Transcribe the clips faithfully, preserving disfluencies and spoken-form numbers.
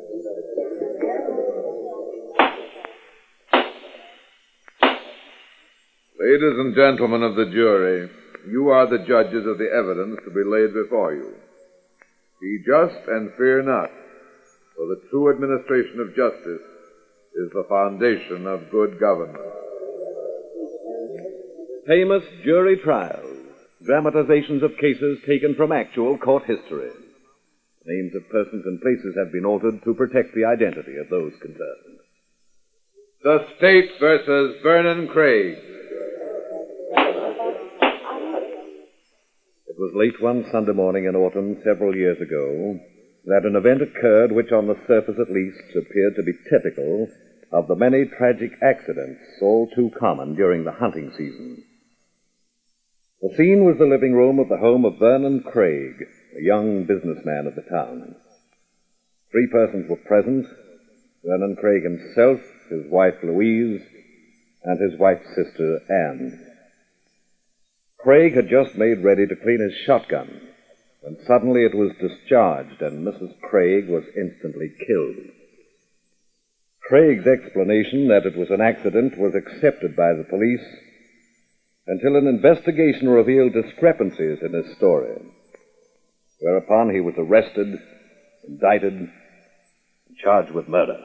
Ladies and gentlemen of the jury, you are the judges of the evidence to be laid before you. Be just and fear not, for the true administration of justice is the foundation of good government. Famous jury trials, dramatizations of cases taken from actual court history. Names of persons and places have been altered to protect the identity of those concerned. The State versus Vernon Craig. It was late one Sunday morning in autumn several years ago that an event occurred which on the surface at least appeared to be typical of the many tragic accidents all too common during the hunting season. The scene was the living room of the home of Vernon Craig, a young businessman of the town. Three persons were present: Vernon Craig himself, his wife Louise, and his wife's sister Anne. Craig had just made ready to clean his shotgun when suddenly it was discharged and Missus Craig was instantly killed. Craig's explanation that it was an accident was accepted by the police until an investigation revealed discrepancies in his story, whereupon he was arrested, indicted, and charged with murder.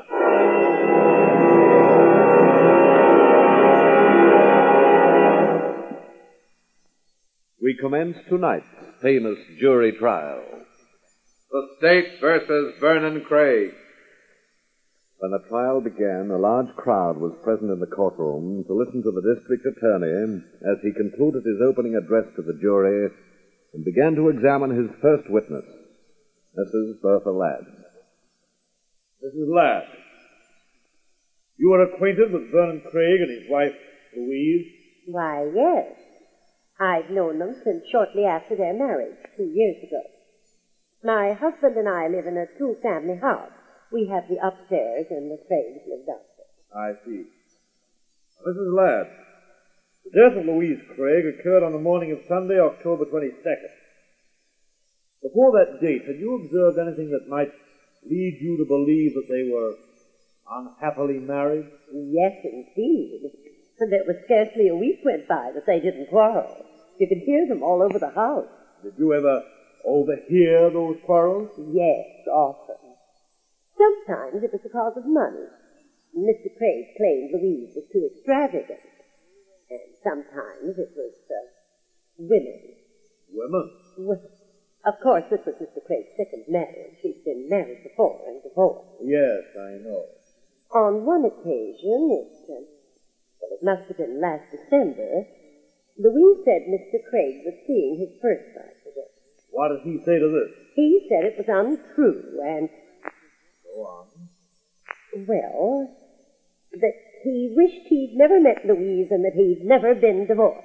We commence tonight's famous jury trial. The State versus Vernon Craig. When the trial began, a large crowd was present in the courtroom to listen to the district attorney as he concluded his opening address to the jury and began to examine his first witness, Missus Bertha Ladd. Missus Ladd, you are acquainted with Vernon Craig and his wife, Louise? Why, yes. I've known them since shortly after their marriage, two years ago. My husband and I live in a two-family house. We have the upstairs and the Craigs live downstairs. I see. Missus Ladd, the death of Louise Craig occurred on the morning of Sunday, October twenty-second. Before that date, had you observed anything that might lead you to believe that they were unhappily married? Yes, indeed. There was scarcely a week went by that they didn't quarrel. You could hear them all over the house. Did you ever overhear those quarrels? Yes, often. Sometimes it was because of money. Mister Craig claimed Louise was too extravagant. And sometimes it was uh, women. Women? Well, of course, this was Mister Craig's second marriage. He'd been married before and divorced. Yes, I know. On one occasion, it, uh, well, it must have been last December, Louise said Mister Craig was seeing his first wife again. What did he say to this? He said it was untrue, and... Go on. Well, that he wished he'd never met Louise and that he'd never been divorced.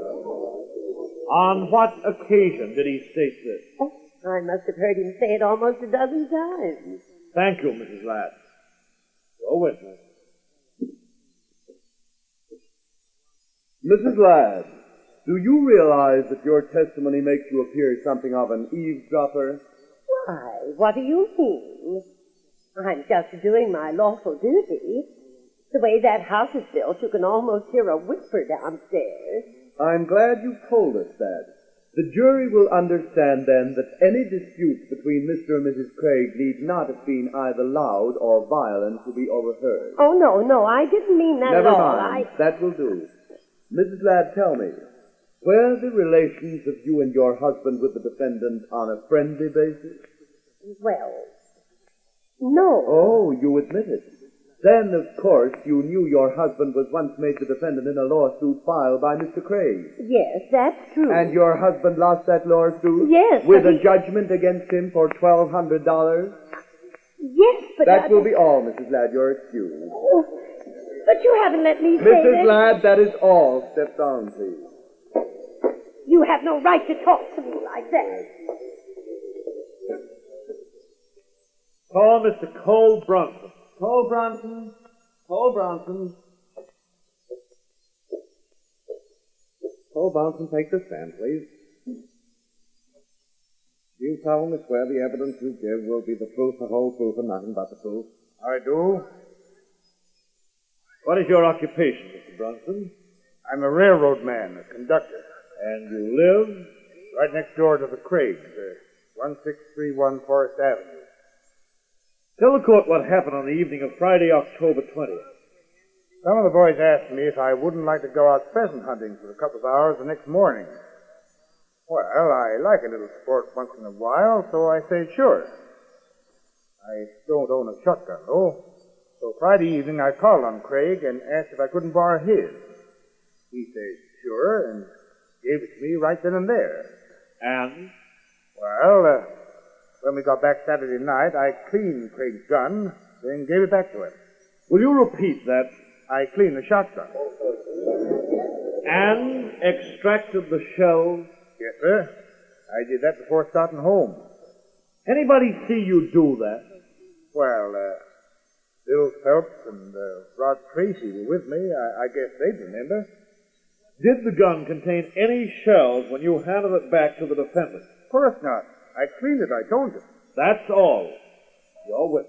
On what occasion did he state this? Oh, I must have heard him say it almost a dozen times. Thank you, Missus Ladd. Your witness. Missus Ladd, do you realize that your testimony makes you appear something of an eavesdropper? Why, what do you mean? I'm just doing my lawful duty. The way that house is built, you can almost hear a whisper downstairs. I'm glad you told us that. The jury will understand then that any dispute between Mister and Missus Craig need not have been either loud or violent to be overheard. Oh, no, no, I didn't mean that Never at all. mind. I... That will do. Missus Ladd, tell me, were the relations of you and your husband with the defendant on a friendly basis? Well, no. Oh, you admit it. Then, of course, you knew your husband was once made the defendant in a lawsuit filed by Mister Craig. Yes, that's true. And your husband lost that lawsuit? Yes. With a he... judgment against him for twelve hundred dollars? Yes, but... That I... will be all, Missus Ladd. You're excused. Oh, but you haven't let me say Missus that... Ladd, that is all. Step down, please. You have no right to talk to me like that. Call Mister Cole Bronson. Cole Bronson. Cole Bronson. Cole Bronson, take the stand, please. You solemnly swear the evidence you give will be the truth, the whole truth, and nothing but the truth? I do. What is your occupation, Mister Bronson? I'm a railroad man, a conductor. And you live? Right next door to the Craigs, uh, one six three one Forest Avenue. Tell the court what happened on the evening of Friday, October twentieth. Some of the boys asked me if I wouldn't like to go out pheasant hunting for a couple of hours the next morning. Well, I like a little sport once in a while, so I said sure. I don't own a shotgun, though. So Friday evening I called on Craig and asked if I couldn't borrow his. He said sure, and gave it to me right then and there. And? Well, uh, when we got back Saturday night, I cleaned Craig's gun, then gave it back to him. Will you repeat that? I cleaned the shotgun. And extracted the shells? Yes, sir. I did that before starting home. Anybody see you do that? Well, uh, Bill Phelps and uh, Rod Tracy were with me. I, I guess they'd remember. Did the gun contain any shells when you handed it back to the defendant? Of course not. I cleaned it, I told you. That's all. Your witness.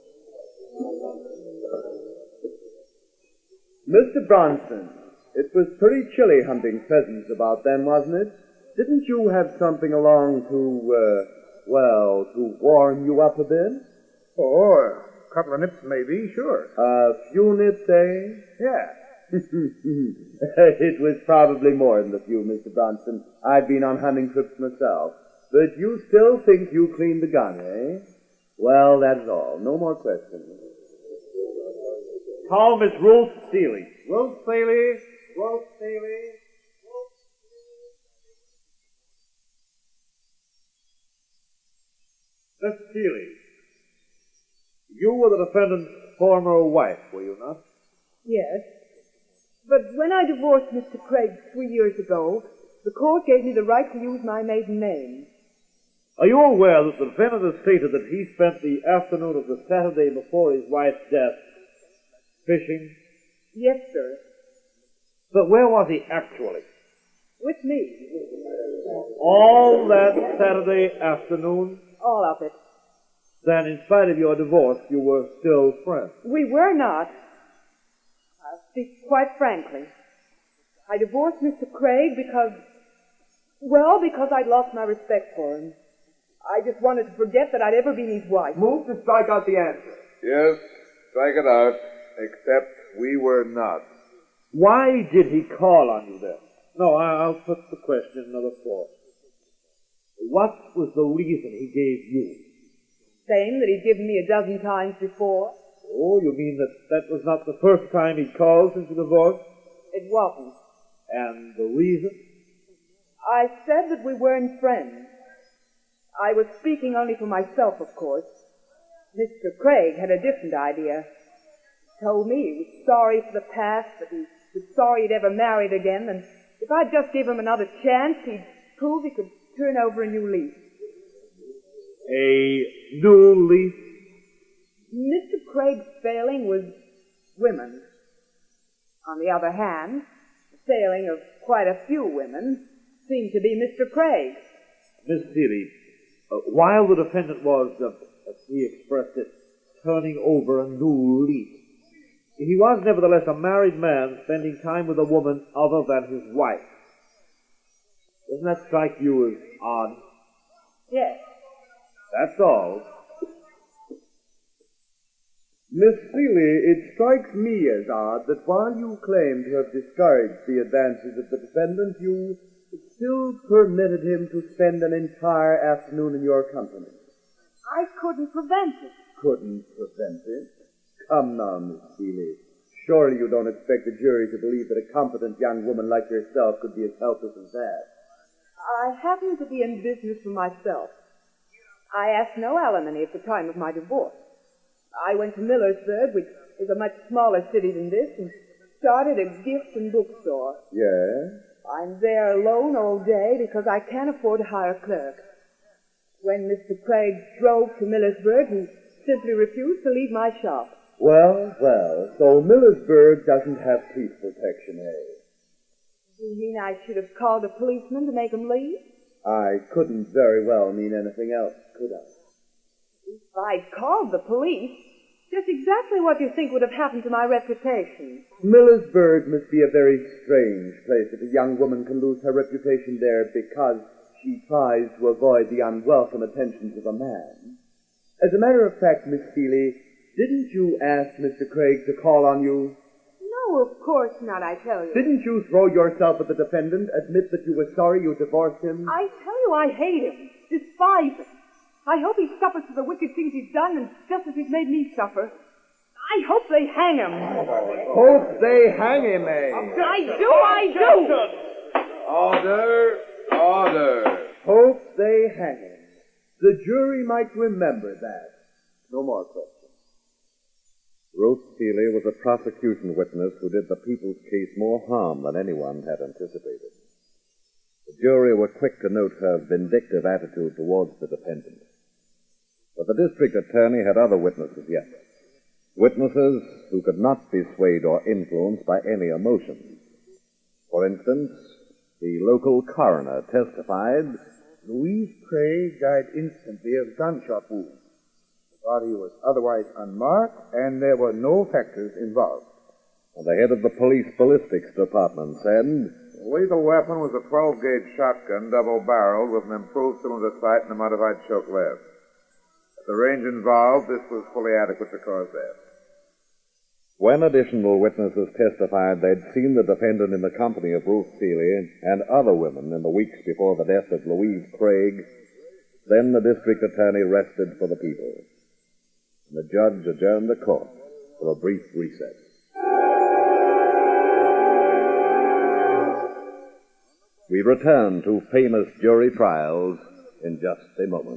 Mister Bronson, it was pretty chilly hunting pheasants about then, wasn't it? Didn't you have something along to, uh, well, to warm you up a bit? Oh, a couple of nips maybe, sure. A few nips, eh? Yeah. It was probably more than a few, Mister Bronson. I've been on hunting trips myself. But you still think you cleaned the gun, eh? Well, that's all. No more questions. Call Miss Ruth Seeley. Ruth Seeley. Ruth Seeley. Miss Seeley, you were the defendant's former wife, were you not? Yes. But when I divorced Mister Craig three years ago, the court gave me the right to use my maiden name. Are you aware that the defendant has stated that he spent the afternoon of the Saturday before his wife's death fishing? Yes, sir. But where was he actually? With me. All that Saturday afternoon? All of it. Then, in spite of your divorce, you were still friends? We were not. I'll speak quite frankly. I divorced Mister Craig because, well, because I'd lost my respect for him. I just wanted to forget that I'd ever been his wife. Move to strike out the answer. Yes, strike it out, except we were not. Why did he call on you then? No, I- I'll put the question in another form. What was the reason he gave you? Same that he'd given me a dozen times before. Oh, you mean that that was not the first time he called since the divorce? It wasn't. And the reason? I said that we weren't friends. I was speaking only for myself, of course. Mister Craig had a different idea. He told me he was sorry for the past, that he was sorry he'd ever married again, and if I'd just give him another chance, he'd prove he could turn over a new leaf. A new leaf? Mister Craig's failing was women. On the other hand, the failing of quite a few women seemed to be Mister Craig. Miss Seeley, uh, while the defendant was, uh, as he expressed it, turning over a new leaf, he was nevertheless a married man spending time with a woman other than his wife. Doesn't that strike you as odd? Yes. That's all. Miss Seeley, it strikes me as odd that while you claim to have discouraged the advances of the defendant, you still permitted him to spend an entire afternoon in your company. I couldn't prevent it. Couldn't prevent it? Come now, Miss Seeley. Surely you don't expect the jury to believe that a competent young woman like yourself could be as helpless as that. I happened to be in business for myself. I asked no alimony at the time of my divorce. I went to Millersburg, which is a much smaller city than this, and started a gift and bookstore. Yes? I'm there alone all day because I can't afford to hire a clerk. When Mister Craig drove to Millersburg, he simply refused to leave my shop. Well, well, so Millersburg doesn't have police protection, eh? You mean I should have called a policeman to make him leave? I couldn't very well mean anything else, could I? If I'd called the police, just exactly what you think would have happened to my reputation. Millersburg must be a very strange place if a young woman can lose her reputation there because she tries to avoid the unwelcome attentions of a man. As a matter of fact, Miss Seeley, didn't you ask Mister Craig to call on you? No, of course not, I tell you. Didn't you throw yourself at the defendant, admit that you were sorry you divorced him? I tell you, I hate him, despise him. I hope he suffers for the wicked things he's done, and just as he's made me suffer. I hope they hang him. Hope they hang him, eh? I do, I do. Order, order. Hope they hang him. The jury might remember that. No more questions. Ruth Seeley was a prosecution witness who did the people's case more harm than anyone had anticipated. The jury were quick to note her vindictive attitude towards the defendant. But the district attorney had other witnesses yet. Witnesses who could not be swayed or influenced by any emotion. For instance, the local coroner testified, Louise Craig died instantly of gunshot wounds. The body was otherwise unmarked, and there were no factors involved. and the head of the police ballistics department said, The lethal weapon was a twelve-gauge shotgun, double-barreled, with an improved cylinder sight and a modified choke lead. At the range involved, this was fully adequate to cause death. When additional witnesses testified they'd seen the defendant in the company of Ruth Seeley and other women in the weeks before the death of Louise Craig, then the district attorney rested for the people. And the judge adjourned the court for a brief recess. We return to famous jury trials in just a moment.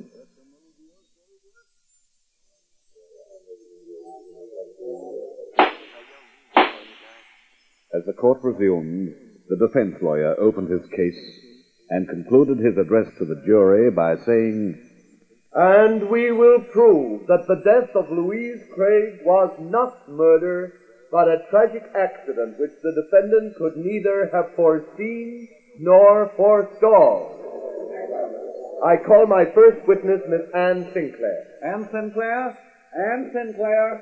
As the court resumed, the defense lawyer opened his case and concluded his address to the jury by saying, And we will prove that the death of Louise Craig was not murder, but a tragic accident which the defendant could neither have foreseen nor forestalled. I call my first witness, Miss Anne Sinclair. Anne Sinclair? Anne Sinclair?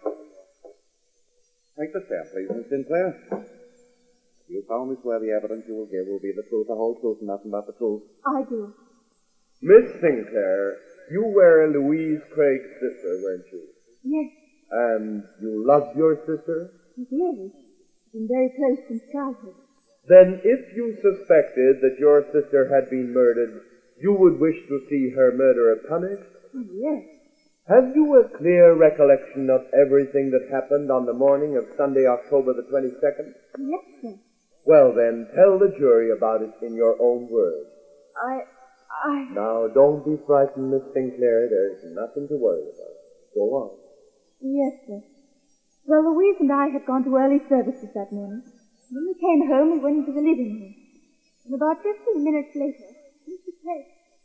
Take the stand, please, Miss Sinclair. You solemnly swear the evidence you will give will be the truth, the whole truth, and nothing but the truth. I do. Miss Sinclair, you were Louise Craig's sister, weren't you? Yes, And you loved your sister? yes. Been very close since childhood. Then if you suspected that your sister had been murdered, you would wish to see her murderer punished? Oh, yes. Have you a clear recollection of everything that happened on the morning of Sunday, October the twenty-second? Yes, sir. Well then, tell the jury about it in your own words. I... I... Now, don't be frightened, Miss Sinclair. There's nothing to worry about. Go on. Yes, sir. Well, Louise and I had gone to early services that morning. When we came home, we went into the living room. And about fifteen minutes later, Mister Craig...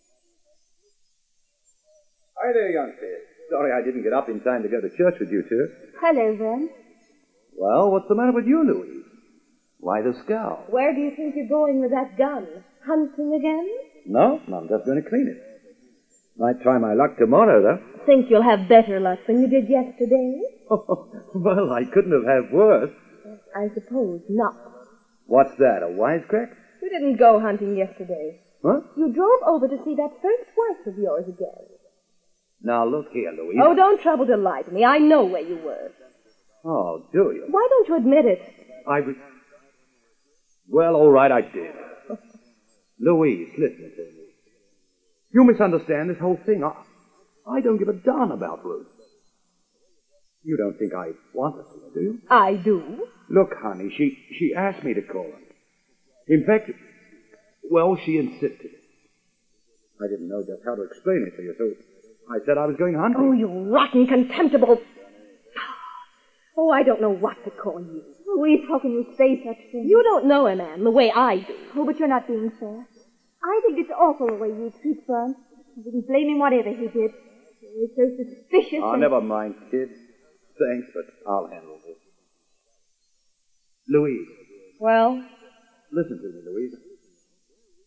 Hi there, youngster. Sorry I didn't get up in time to go to church with you two. Hello, Vern. Well, what's the matter with you, Louise? Why the scowl? Where do you think you're going with that gun? Hunting again? No, I'm just going to clean it. Might try my luck tomorrow, though. Think you'll have better luck than you did yesterday? Well, I couldn't have had worse. I suppose not. What's that, a wisecrack? You didn't go hunting yesterday. Huh? You drove over to see that first wife of yours again. Now, look here, Louise. Oh, don't trouble to lie to me. I know where you were. Oh, do you? Why don't you admit it? I was... Well, all right, I did. Louise, listen to me. You misunderstand this whole thing. I, I don't give a darn about Ruth. You don't think I want her to, do you? I do. Look, honey, she, she asked me to call her. In fact, well, she insisted. I didn't know just how to explain it to you, so I said I was going hunting. Oh, you rotten, contemptible... Oh, I don't know what to call you. Louise, how can you say such things? You don't know a man the way I do. Oh, but you're not being fair. I think it's awful the way you treat Vern. I wouldn't blame him whatever he did. He was so suspicious. Oh, and... never mind, kid. Thanks, but I'll handle this. Louise. Well? Listen to me, Louise.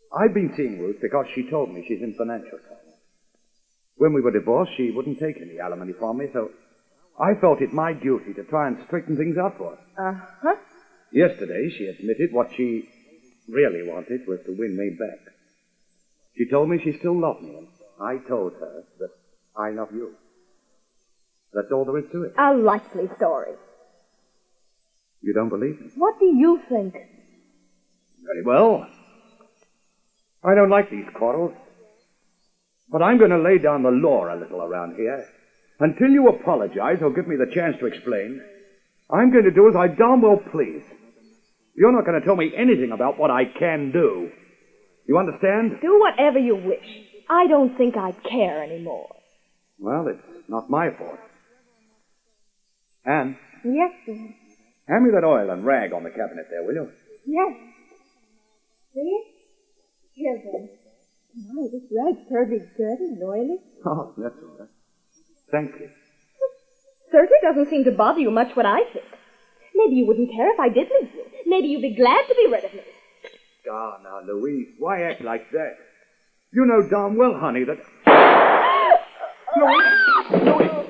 I've been seeing Ruth because she told me she's in financial trouble. When we were divorced, she wouldn't take any alimony from me, so I felt it my duty to try and straighten things out for her. Uh-huh. Yesterday, she admitted what she really wanted was to win me back. She told me she still loved me, and I told her that I love you. That's all there is to it. A likely story. You don't believe me? What do you think? Very well. I don't like these quarrels. But I'm going to lay down the law a little around here. Until you apologize or give me the chance to explain, I'm going to do as I darn well please. You're not going to tell me anything about what I can do. You understand? Do whatever you wish. I don't think I care anymore. Well, it's not my fault. Anne, Yes, dear. hand me that oil and rag on the cabinet there, will you? Yes. See? Here, then. My, this rag's terribly dirty and oily. Oh, that's all right. Thank you. Certainly doesn't seem to bother you much what I think. Maybe you wouldn't care if I did leave you. Maybe you'd be glad to be rid of me. Ah, now, Louise, why act like that? You know darn well, honey, that... Louise! Louise!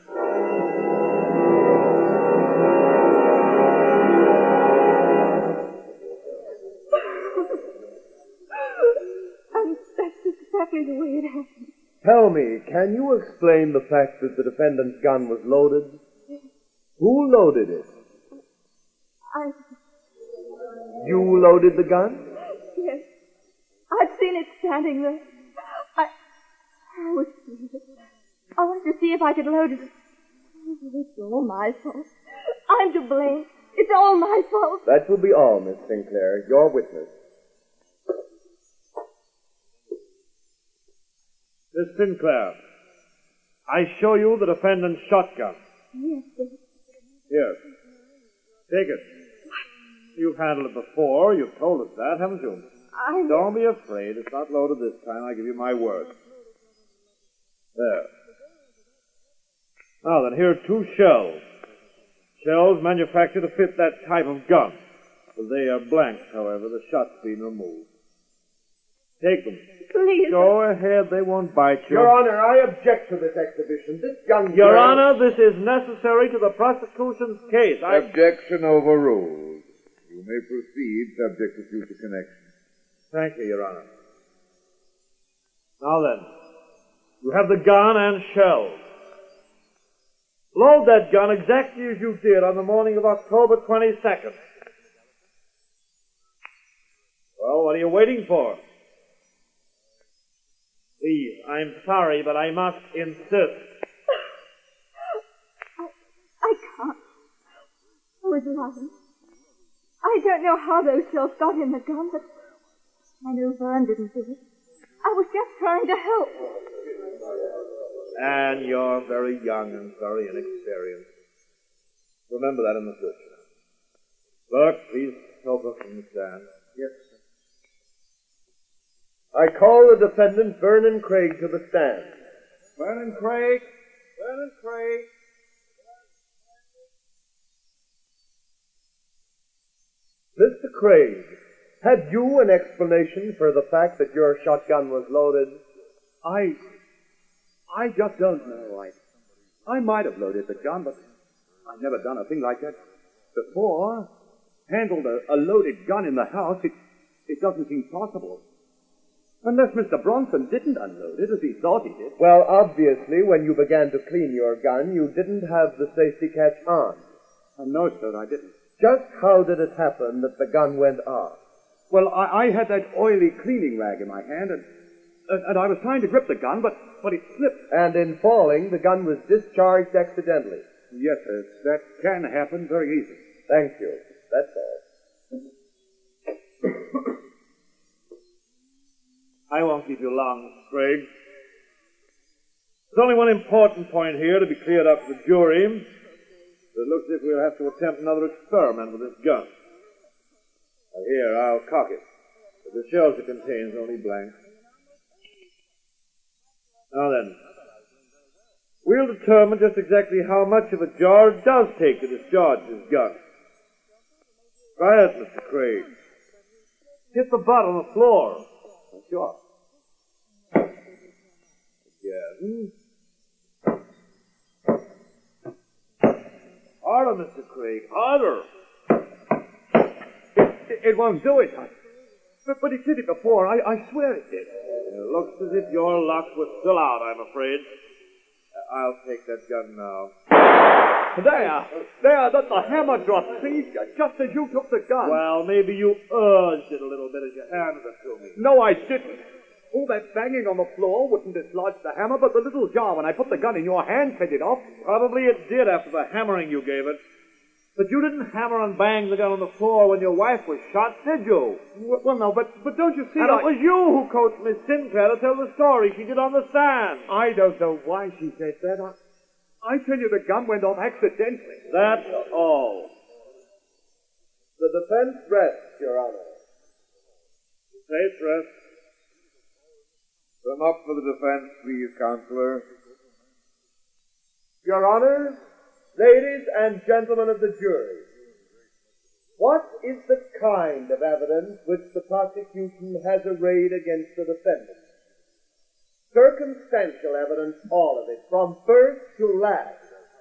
And that's exactly the way it happened. Tell me, can you explain the fact that the defendant's gun was loaded? Who loaded it? I... You loaded the gun? Yes. I've seen it standing there. I... I was... I wanted to see if I could load it. Oh, it's all my fault. I'm to blame. It's all my fault. That will be all, Miss Sinclair. Your witness. Miss Sinclair, I show you the defendant's shotgun. Yes, sir. Here. Take it. You've handled it before. You've told us that, haven't you? I... Don't be afraid. It's not loaded this time. I give you my word. There. Now then, here are two shells. Shells manufactured to fit that type of gun. They are blank, however. The shot's been removed. Take them. Please. Go ahead. They won't bite you. Your Honor, I object to this exhibition. This young Your girl... Honor, this is necessary to the prosecution's case. I... Objection overruled. You may proceed, subject to future connection. Thank you, Your Honor. Now then, you have the gun and shells. Load that gun exactly as you did on the morning of October twenty-second. Well, what are you waiting for? Please, I'm sorry, but I must insist. I, I can't. I was lying. I don't know how those shells got in the gun, but I know Vern didn't do it. I was just trying to help. And you're very young and very inexperienced. Remember that in the future. Clerk, please help us from the stand. Yes, sir. I call the defendant, Vernon Craig, to the stand. Vernon Craig. Vernon Craig. Mister Craig, have you an explanation for the fact that your shotgun was loaded? I... I just don't know. I... I might have loaded the gun, but I've never done a thing like that before. Handled a, a loaded gun in the house, it, it doesn't seem possible. Unless Mister Bronson didn't unload it as he thought he did. Well, obviously, when you began to clean your gun, you didn't have the safety catch on. Oh, no, sir, I didn't. Just how did it happen that the gun went off? Well, I, I had that oily cleaning rag in my hand, and, and, and I was trying to grip the gun, but, but it slipped. And in falling, the gun was discharged accidentally. Yes, sir, that can happen very easily. Thank you. That's all. I won't keep you long, Mister Craig. There's only one important point here to be cleared up to the jury. It looks as if we'll have to attempt another experiment with this gun. Now, here, I'll cock it. But the shells it contains are only blank. Now then, we'll determine just exactly how much of a jar it does take to discharge this gun. Try it, Mister Craig. Hit the butt on the floor. sure. Again. Harder, Mister Craig, harder. It, it, it won't do it. I, but, but it did it before. I, I swear it did. It looks as if your luck was still out, I'm afraid. Uh, I'll take that gun now. There! There! The, the hammer dropped, see? Just as you took the gun. Well, maybe you urged it a little bit as you handed it to me. No, I didn't. All that banging on the floor wouldn't dislodge the hammer, but the little jar when I put the gun in your hand set it off. Probably it did after the hammering you gave it. But you didn't hammer and bang the gun on the floor when your wife was shot, did you? Well, no, but but don't you see? And I... it was you who coached Miss Sinclair to tell the story she did on the stand. I don't know why she said that. I, I tell you the gun went off accidentally. That's all. The defense rests, Your Honor. The state's rests. Sum up for the defense, please, Counselor. Your Honor, ladies and gentlemen of the jury, what is the kind of evidence which the prosecution has arrayed against the defendant? Circumstantial evidence, all of it, from first to last.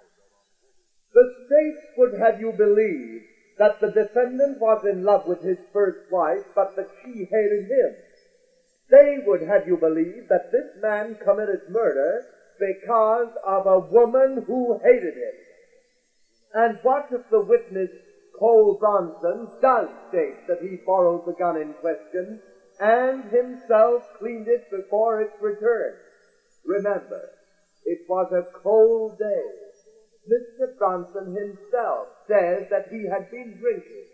The state would have you believe that the defendant was in love with his first wife, but that she hated him. They would have you believe that this man committed murder because of a woman who hated him. And what if the witness, Cole Bronson, does state that he borrowed the gun in question and himself cleaned it before its return? Remember, it was a cold day. Mister Bronson himself says that he had been drinking.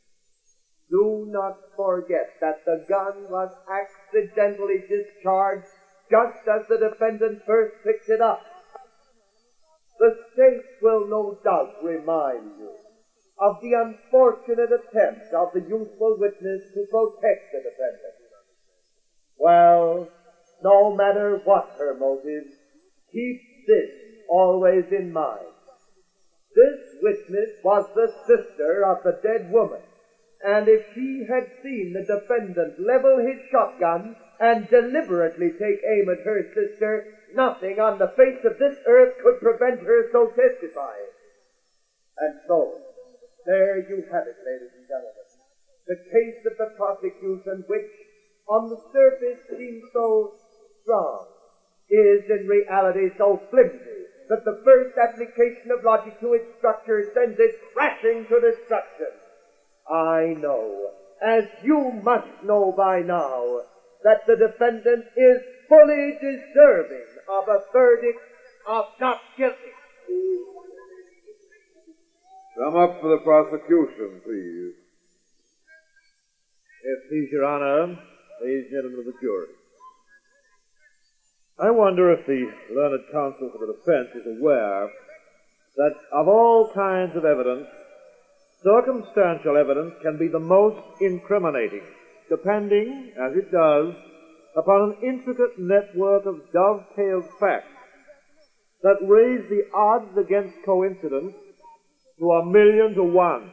Do not forget that the gun was accidentally discharged just as the defendant first picked it up. The state will no doubt remind you of the unfortunate attempt of the youthful witness to protect the defendant. Well, no matter what her motive, keep this always in mind. This witness was the sister of the dead woman, and if she had seen the defendant level his shotgun and deliberately take aim at her sister, nothing on the face of this earth could prevent her so testifying. And so, there you have it, ladies and gentlemen. The case of the prosecution, which on the surface seems so strong, is in reality so flimsy that the first application of logic to its structure sends it crashing to destruction. I know, as you must know by now, that the defendant is fully deserving of a verdict of not guilty. Sum up for the prosecution, please. Yes, please, Your Honor, ladies and gentlemen of the jury. I wonder if the learned counsel for the defense is aware that of all kinds of evidence, circumstantial evidence can be the most incriminating, depending, as it does, upon an intricate network of dovetailed facts that raise the odds against coincidence to a million to one.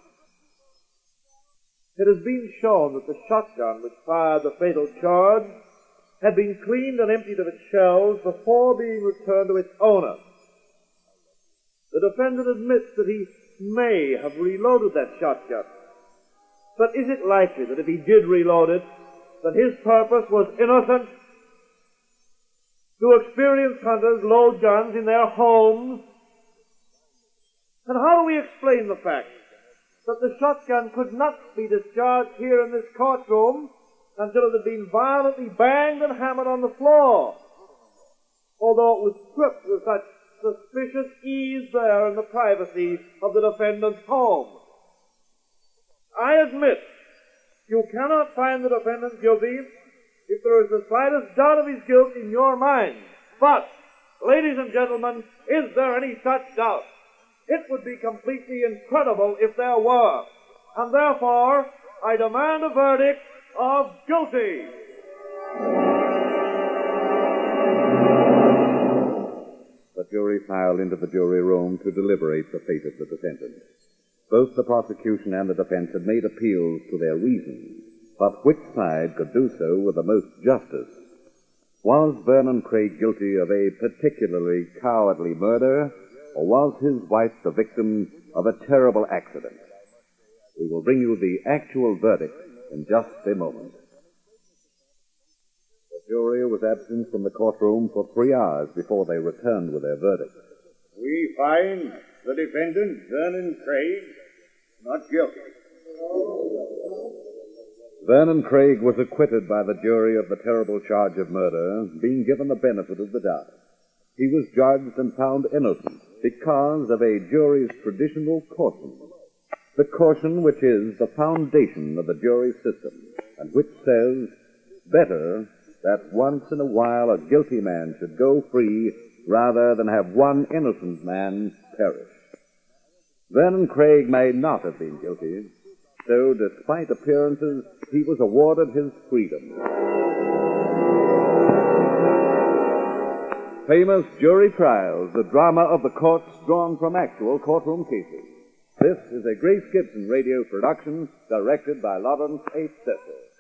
It has been shown that the shotgun which fired the fatal charge had been cleaned and emptied of its shells before being returned to its owner. The defendant admits that he may have reloaded that shotgun. But is it likely that if he did reload it, that his purpose was innocent? Do experienced hunters load guns in their homes? And how do we explain the fact that the shotgun could not be discharged here in this courtroom until it had been violently banged and hammered on the floor, although it was stripped with such suspicious ease there in the privacy of the defendant's home? I admit you cannot find the defendant guilty if there is the slightest doubt of his guilt in your mind. But, ladies and gentlemen, is there any such doubt? It would be completely incredible if there were. And therefore, I demand a verdict of guilty. The jury filed into the jury room to deliberate the fate of the defendant. Both the prosecution and the defense had made appeals to their reasons, but which side could do so with the most justice? Was Vernon Craig guilty of a particularly cowardly murder, or was his wife the victim of a terrible accident? We will bring you the actual verdict in just a moment. The jury was absent from the courtroom for three hours before they returned with their verdict. We find the defendant, Vernon Craig, not guilty. Vernon Craig was acquitted by the jury of the terrible charge of murder, being given the benefit of the doubt. He was judged and found innocent because of a jury's traditional caution. The caution which is the foundation of the jury system, and which says, better that once in a while a guilty man should go free rather than have one innocent man perish. Vernon Craig may not have been guilty, so despite appearances, he was awarded his freedom. Famous Jury Trials, the drama of the courts drawn from actual courtroom cases. This is a Grace Gibson radio production directed by Lawrence H. Cecil.